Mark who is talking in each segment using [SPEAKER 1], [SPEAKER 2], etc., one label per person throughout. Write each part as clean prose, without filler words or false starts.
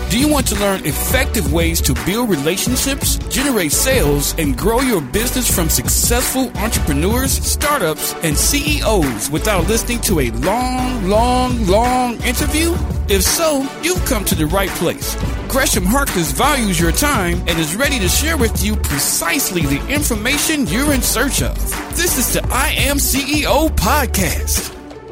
[SPEAKER 1] Do you want to learn effective ways to build relationships, generate sales, and grow your business from successful entrepreneurs, startups, and CEOs without listening to a long interview? If so, you've come to the right place. Gresham Harkless values your time and is ready to share with you precisely the information you're in search of. This is the I Am CEO podcast.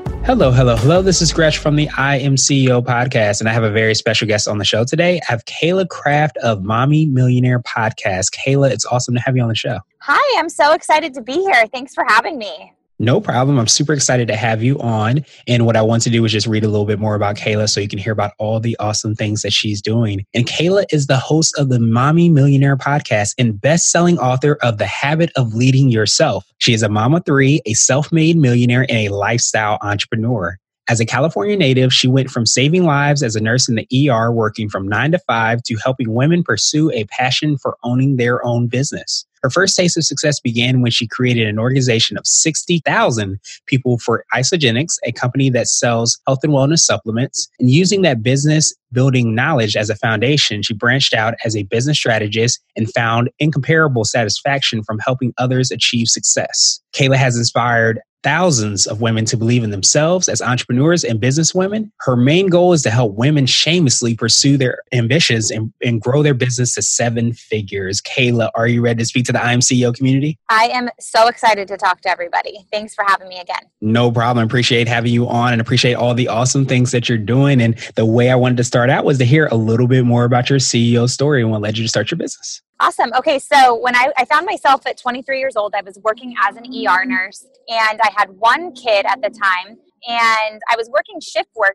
[SPEAKER 2] Hello. This is Gresh from the I Am CEO podcast, and I have a very special guest on the show today. I have Kayla Craft of Mommy Millionaire Podcast. Kayla, it's awesome to have you on the show.
[SPEAKER 3] Hi, I'm so excited to be here. Thanks for having me.
[SPEAKER 2] No problem. I'm super excited to have you on. And what I want to do is just read a little bit more about Kayla so you can hear about all the awesome things that she's doing. And Kayla is the host of the Mommy Millionaire Podcast and best-selling author of The Habit of Leading Yourself. She is a mom of three, a self-made millionaire, and a lifestyle entrepreneur. As a California native, she went from saving lives as a nurse in the ER, working from 9 to 5, to helping women pursue a passion for owning their own business. Her first taste of success began when she created an organization of 60,000 people for Isagenix, a company that sells health and wellness supplements. And using that business building knowledge as a foundation, she branched out as a business strategist and found incomparable satisfaction from helping others achieve success. Kayla has inspired thousands of women to believe in themselves as entrepreneurs and businesswomen. Her main goal is to help women shamelessly pursue their ambitions and grow their business to 7 figures. Kayla, are you ready to speak to the I Am CEO community?
[SPEAKER 3] I am so excited to talk to everybody. Thanks for having me again.
[SPEAKER 2] No problem. Appreciate having you on and appreciate all the awesome things that you're doing. And the way I wanted to start out was to hear a little bit more about your CEO story and what led you to start your business.
[SPEAKER 3] Awesome. Okay, so when I found myself at 23 years old, I was working as an ER nurse, and I had one kid at the time, and I was working shift work,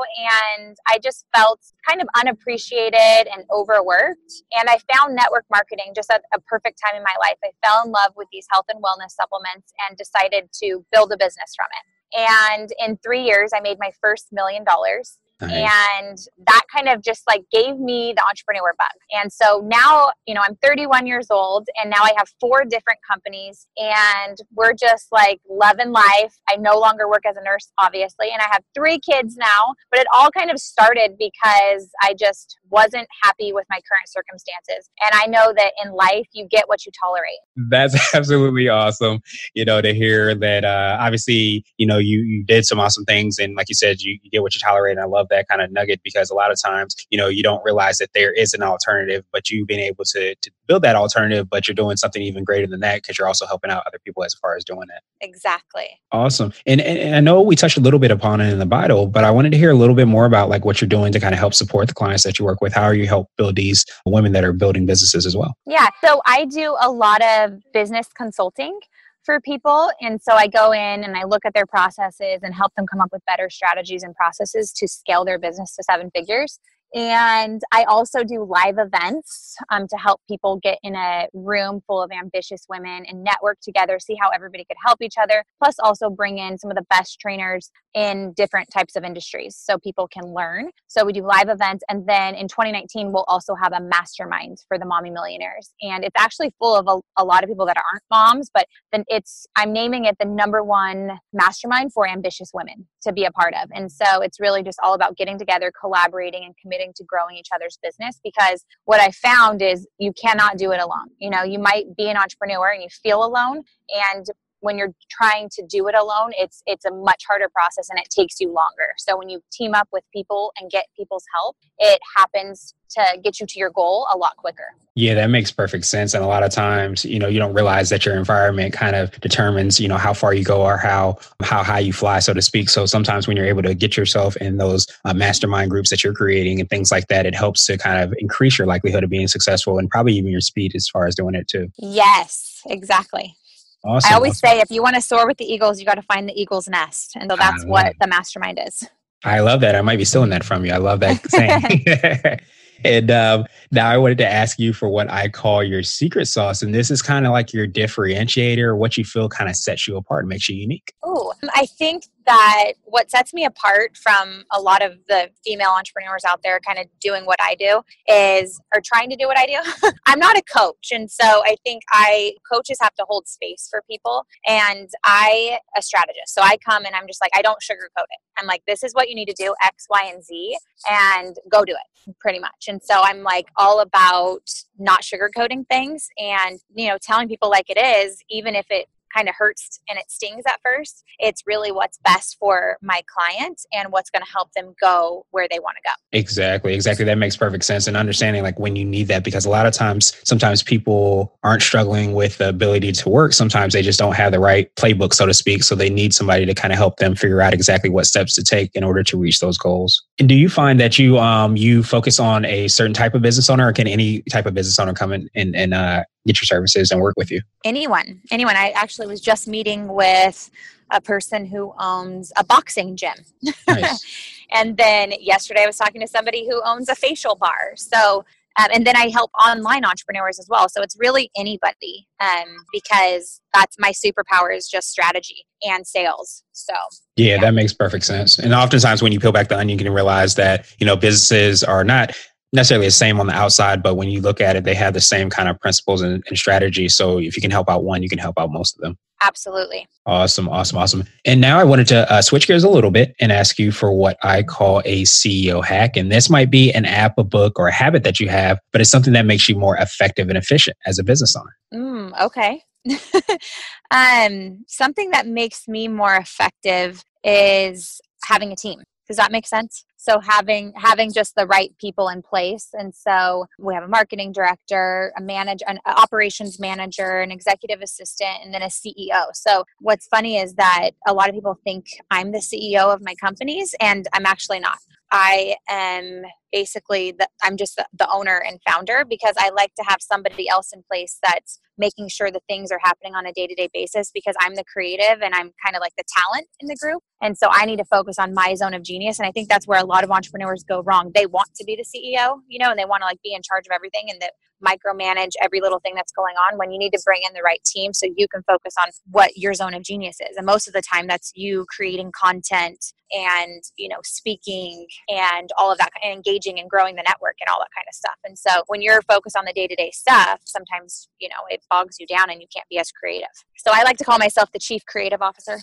[SPEAKER 3] and I just felt kind of unappreciated and overworked. And I found network marketing just at a perfect time in my life. I fell in love with these health and wellness supplements and decided to build a business from it. And in 3 years, I made my first $1 million. Nice. And that kind of just gave me the entrepreneur bug. And so now, I'm 31 years old, and now I have 4 different companies, and we're just loving life. I no longer work as a nurse, obviously, and I have 3 kids now, but it all kind of started because I just wasn't happy with my current circumstances. And I know that in life, you get what you tolerate.
[SPEAKER 2] That's absolutely awesome, to hear that, obviously, you did some awesome things. And like you said, you get what you tolerate. And I love that kind of nugget because a lot of times, you don't realize that there is an alternative, but you've been able to build that alternative, but you're doing something even greater than that because you're also helping out other people as far as doing that.
[SPEAKER 3] Exactly.
[SPEAKER 2] Awesome. And I know we touched a little bit upon it in the bio, but I wanted to hear a little bit more about what you're doing to kind of help support the clients that you work with. How are you help build these women that are building businesses as well?
[SPEAKER 3] Yeah. So I do a lot of business consulting for people. And so I go in and I look at their processes and help them come up with better strategies and processes to scale their business to 7 figures. And I also do live events to help people get in a room full of ambitious women and network together, see how everybody could help each other, plus also bring in some of the best trainers in different types of industries so people can learn. So we do live events. And then in 2019, we'll also have a mastermind for the Mommy Millionaires. And it's actually full of a lot of people that aren't moms, but then I'm naming it the #1 mastermind for ambitious women to be a part of. And so it's really just all about getting together, collaborating, and committing to growing each other's business, because what I found is you cannot do it alone. You might be an entrepreneur and you feel alone, and when you're trying to do it alone, it's a much harder process and it takes you longer. So when you team up with people and get people's help, it happens to get you to your goal a lot quicker.
[SPEAKER 2] Yeah, that makes perfect sense. And a lot of times, you don't realize that your environment kind of determines, how far you go or how high you fly, so to speak. So sometimes when you're able to get yourself in those mastermind groups that you're creating and things like that, it helps to kind of increase your likelihood of being successful and probably even your speed as far as doing it too.
[SPEAKER 3] Yes, exactly.
[SPEAKER 2] Awesome.
[SPEAKER 3] I always say, if you want to soar with the eagles, you got to find the eagle's nest. And so that's what the mastermind is.
[SPEAKER 2] I love that. I might be stealing that from you. I love that saying. And now I wanted to ask you for what I call your secret sauce. And this is kind of like your differentiator, what you feel kind of sets you apart and makes you unique.
[SPEAKER 3] Oh, I think that what sets me apart from a lot of the female entrepreneurs out there kind of doing what I do or trying to do what I do. I'm not a coach. And so I think coaches have to hold space for people, and a strategist. So I come and I'm just like, I don't sugarcoat it. I'm like, this is what you need to do, X, Y, and Z, and go do it, pretty much. And so I'm like all about not sugarcoating things and, telling people like it is, even if it kind of hurts and it stings at first. It's really what's best for my client and what's going to help them go where they want to go.
[SPEAKER 2] Exactly. That makes perfect sense. And understanding like when you need that, because a lot of times, sometimes people aren't struggling with the ability to work. Sometimes they just don't have the right playbook, so to speak. So they need somebody to kind of help them figure out exactly what steps to take in order to reach those goals. And do you find that you focus on a certain type of business owner, or can any type of business owner come in and get your services and work with you?
[SPEAKER 3] Anyone. I actually was just meeting with a person who owns a boxing gym. Nice. And then yesterday I was talking to somebody who owns a facial bar. So, and then I help online entrepreneurs as well. So it's really anybody, because that's my superpower is just strategy and sales. So
[SPEAKER 2] yeah, that makes perfect sense. And oftentimes when you peel back the onion, you can realize that, businesses are not necessarily the same on the outside, but when you look at it, they have the same kind of principles and strategy. So if you can help out one, you can help out most of them.
[SPEAKER 3] Absolutely.
[SPEAKER 2] Awesome. And now I wanted to switch gears a little bit and ask you for what I call a CEO hack. And this might be an app, a book, or a habit that you have, but it's something that makes you more effective and efficient as a business owner.
[SPEAKER 3] Okay. Something that makes me more effective is having a team. Does that make sense? So having just the right people in place. And so we have a marketing director, an operations manager, an executive assistant, and then a CEO. So what's funny is that a lot of people think I'm the CEO of my companies, and I'm actually not. I am basically I'm just the owner and founder, because I like to have somebody else in place that's making sure that things are happening on a day-to-day basis, because I'm the creative and I'm kind of like the talent in the group. And so I need to focus on my zone of genius. And I think that's where a lot of entrepreneurs go wrong. They want to be the CEO, and they want to like be in charge of everything and micromanage every little thing that's going on, when you need to bring in the right team so you can focus on what your zone of genius is. And most of the time that's you creating content and, speaking and all of that, and engaging and growing the network and all that kind of stuff. And so when you're focused on the day-to-day stuff, sometimes, it bogs you down and you can't be as creative. So I like to call myself the chief creative officer.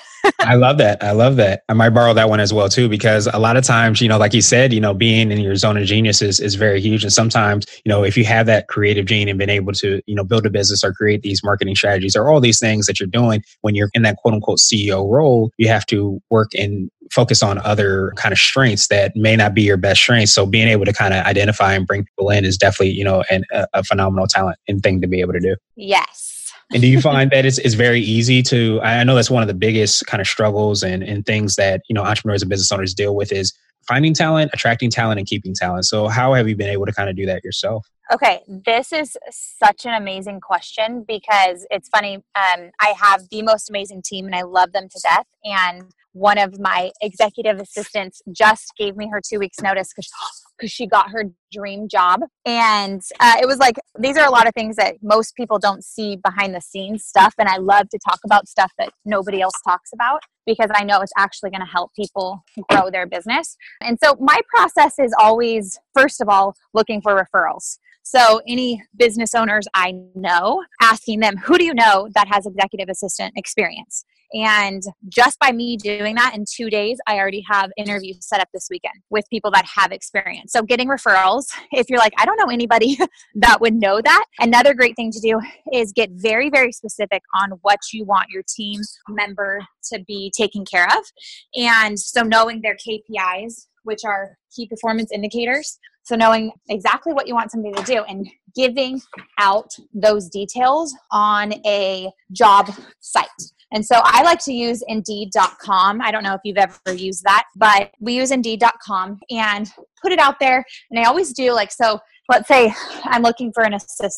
[SPEAKER 2] I love that. I might borrow that one as well too, because a lot of times, like you said, being in your zone of genius is very huge. And sometimes, if you have that creative gene and been able to, build a business or create these marketing strategies or all these things that you're doing, when you're in that quote unquote CEO role, you have to work and focus on other kind of strengths that may not be your best strengths. So being able to kind of identify and bring people in is definitely, a phenomenal talent and thing to be able to do.
[SPEAKER 3] Yes.
[SPEAKER 2] And do you find that it's very easy to, I know that's one of the biggest kind of struggles and things that, entrepreneurs and business owners deal with is finding talent, attracting talent, and keeping talent. So how have you been able to kind of do that yourself?
[SPEAKER 3] Okay, this is such an amazing question, because it's funny. I have the most amazing team and I love them to death. And one of my executive assistants just gave me her 2 weeks notice because she got her dream job. And it was like, these are a lot of things that most people don't see behind the scenes stuff. And I love to talk about stuff that nobody else talks about, because I know it's actually going to help people grow their business. And so my process is always, first of all, looking for referrals. So any business owners I know, asking them, who do you know that has executive assistant experience? And just by me doing that in 2 days, I already have interviews set up this weekend with people that have experience. So getting referrals, if you're like, I don't know anybody that would know that. Another great thing to do is get very, very specific on what you want your team member to be taking care of. And so knowing their KPIs, which are key performance indicators. So knowing exactly what you want somebody to do and giving out those details on a job site. And so I like to use Indeed.com. I don't know if you've ever used that, but we use Indeed.com and put it out there. And I always do so let's say I'm looking for an assistant.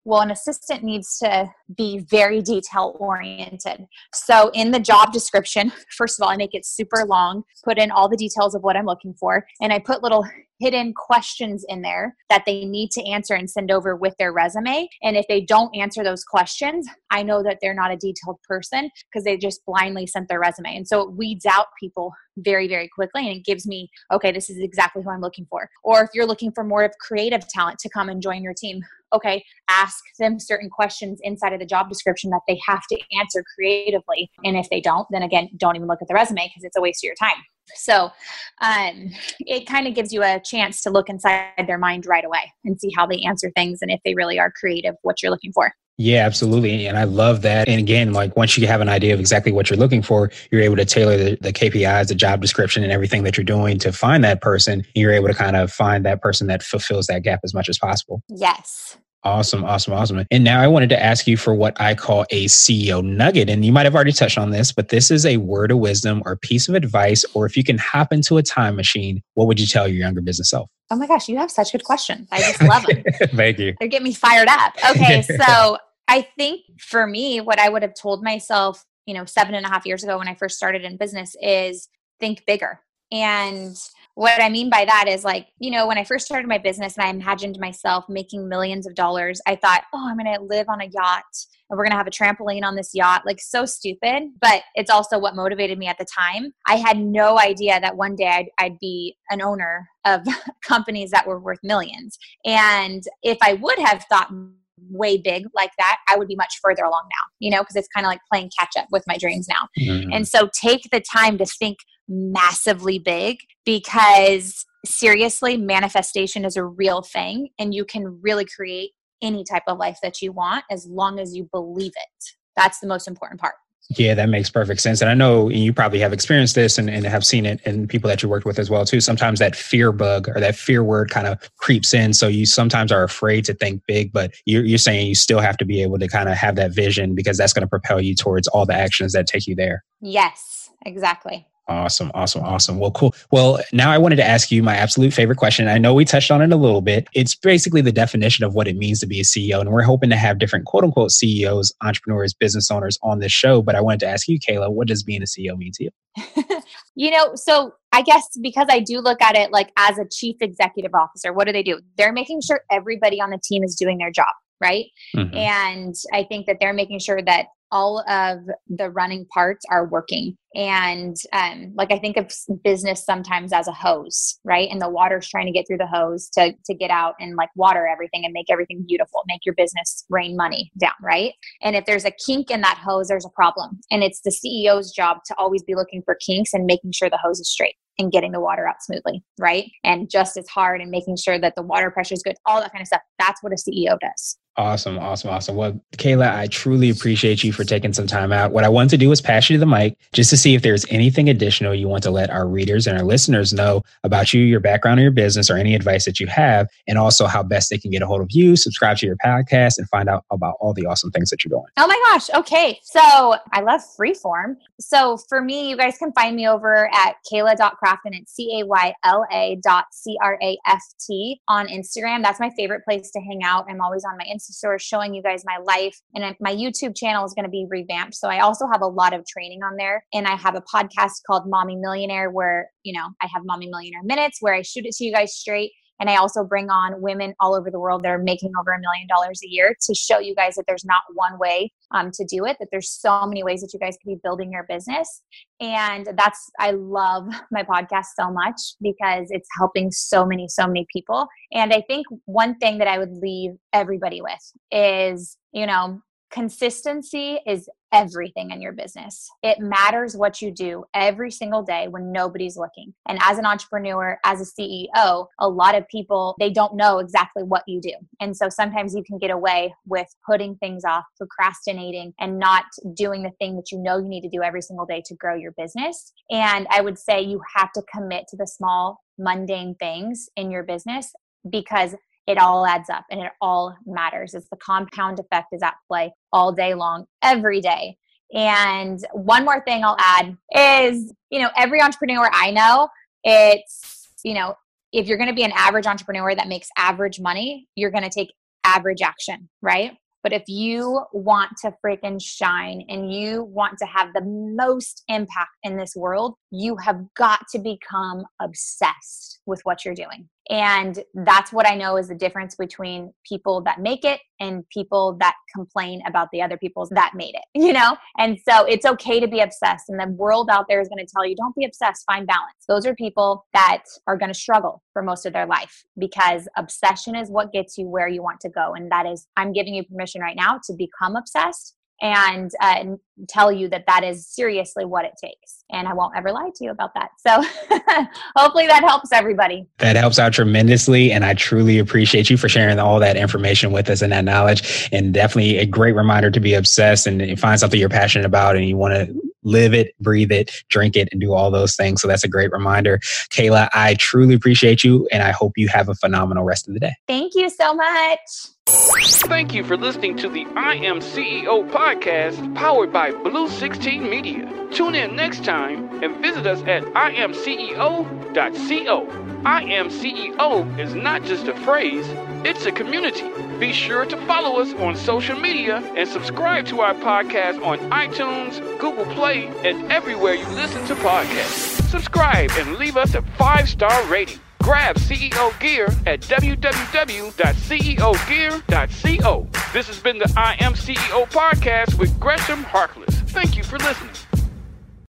[SPEAKER 3] Well, an assistant needs to be very detail oriented. So in the job description, first of all, I make it super long, put in all the details of what I'm looking for, and I put little hidden questions in there that they need to answer and send over with their resume. And if they don't answer those questions, I know that they're not a detailed person because they just blindly sent their resume. And so it weeds out people very, very quickly. And it gives me, okay, this is exactly who I'm looking for. Or if you're looking for more of creative talent to come and join your team, okay, ask them certain questions inside of the job description that they have to answer creatively. And if they don't, then again, don't even look at the resume because it's a waste of your time. So it kind of gives you a chance to look inside their mind right away and see how they answer things and if they really are creative, what you're looking for.
[SPEAKER 2] Yeah, absolutely. And I love that. And again, like once you have an idea of exactly what you're looking for, you're able to tailor the KPIs, the job description and everything that you're doing to find that person. And you're able to kind of find that person that fulfills that gap as much as possible.
[SPEAKER 3] Yes.
[SPEAKER 2] Awesome. And now I wanted to ask you for what I call a CEO nugget. And you might have already touched on this, but this is a word of wisdom or piece of advice, or if you can hop into a time machine, what would you tell your younger business self?
[SPEAKER 3] Oh my gosh, you have such good questions. I just love them.
[SPEAKER 2] Thank you.
[SPEAKER 3] They're getting me fired up. Okay. So I think for me, what I would have told myself, 7.5 years ago when I first started in business is think bigger. And what I mean by that is when I first started my business and I imagined myself making millions of dollars, I thought, I'm going to live on a yacht and we're going to have a trampoline on this yacht. So stupid, but it's also what motivated me at the time. I had no idea that one day I'd be an owner of companies that were worth millions. And if I would have thought way big like that, I would be much further along now, because it's kind of like playing catch up with my dreams now. Mm-hmm. And so take the time to think massively big, because seriously, manifestation is a real thing and you can really create any type of life that you want as long as you believe it. That's the most important part.
[SPEAKER 2] Yeah, that makes perfect sense. And I know you probably have experienced this and have seen it in people that you worked with as well too. Sometimes that fear bug or that fear word kind of creeps in. So you sometimes are afraid to think big, but you're saying you still have to be able to kind of have that vision because that's going to propel you towards all the actions that take you there.
[SPEAKER 3] Yes, exactly.
[SPEAKER 2] Awesome. Well, cool. Well, now I wanted to ask you my absolute favorite question. I know we touched on it a little bit. It's basically the definition of what it means to be a CEO. And we're hoping to have different quote unquote CEOs, entrepreneurs, business owners on this show. But I wanted to ask you, Kayla, what does being a CEO mean to you?
[SPEAKER 3] So I guess because I do look at it like as a chief executive officer, what do? They're making sure everybody on the team is doing their job, right? Mm-hmm. And I think that they're making sure that all of the running parts are working. And I think of business sometimes as a hose, right? And the water's trying to get through the hose to get out and water everything and make everything beautiful, make your business rain money down, right? And if there's a kink in that hose, there's a problem. And it's the CEO's job to always be looking for kinks and making sure the hose is straight and getting the water out smoothly, right? And just as hard and making sure that the water pressure is good, all that kind of stuff. That's what a CEO does.
[SPEAKER 2] Awesome. Well, Kayla, I truly appreciate you for taking some time out. What I want to do is pass you the mic just to see if there's anything additional you want to let our readers and our listeners know about you, your background, or your business, or any advice that you have, and also how best they can get a hold of you, subscribe to your podcast, and find out about all the awesome things that you're doing.
[SPEAKER 3] Oh my gosh. Okay. So I love Freeform. So for me, you guys can find me over at Kayla.Crafton. It's CAYLA.CRAFT on Instagram. That's my favorite place to hang out. I'm always on my Insta stories showing you guys my life, and my YouTube channel is going to be revamped. So I also have a lot of training on there, and I have a podcast called Mommy Millionaire where, I have Mommy Millionaire Minutes where I shoot it to you guys straight. And I also bring on women all over the world that are making over $1 million a year to show you guys that there's not one way to do it, that there's so many ways that you guys can be building your business. And I love my podcast so much because it's helping so many people. And I think one thing that I would leave everybody with is, consistency is everything in your business. It matters what you do every single day when nobody's looking. And as an entrepreneur, as a CEO, a lot of people, they don't know exactly what you do. And so sometimes you can get away with putting things off, procrastinating, and not doing the thing that you know you need to do every single day to grow your business. And I would say you have to commit to the small, mundane things in your business because it all adds up and it all matters. It's the compound effect is at play all day long, every day. And one more thing I'll add is, every entrepreneur I know, it's, if you're going to be an average entrepreneur that makes average money, you're going to take average action, right? But if you want to freaking shine and you want to have the most impact in this world, you have got to become obsessed with what you're doing. And that's what I know is the difference between people that make it and people that complain about the other people that made it, you know? And so it's okay to be obsessed. And the world out there is going to tell you, don't be obsessed, find balance. Those are people that are going to struggle for most of their life because obsession is what gets you where you want to go. And that is, I'm giving you permission right now to become obsessed and tell you that that is seriously what it takes. And I won't ever lie to you about that. So hopefully that helps everybody.
[SPEAKER 2] That helps out tremendously. And I truly appreciate you for sharing all that information with us and that knowledge. And definitely a great reminder to be obsessed and find something you're passionate about and you want to live it, breathe it, drink it, and do all those things. So that's a great reminder. Kayla, I truly appreciate you. And I hope you have a phenomenal rest of the day.
[SPEAKER 3] Thank you so much.
[SPEAKER 1] Thank you for listening to the I Am CEO podcast powered by Blue 16 Media. Tune in next time and visit us at imceo.co. I Am CEO is not just a phrase, it's a community. Be sure to follow us on social media and subscribe to our podcast on iTunes, Google Play, and everywhere you listen to podcasts. Subscribe and leave us a 5-star rating. Grab CEO Gear at www.ceogear.co. This has been the I Am CEO podcast with Gresham Harkless. Thank you for listening.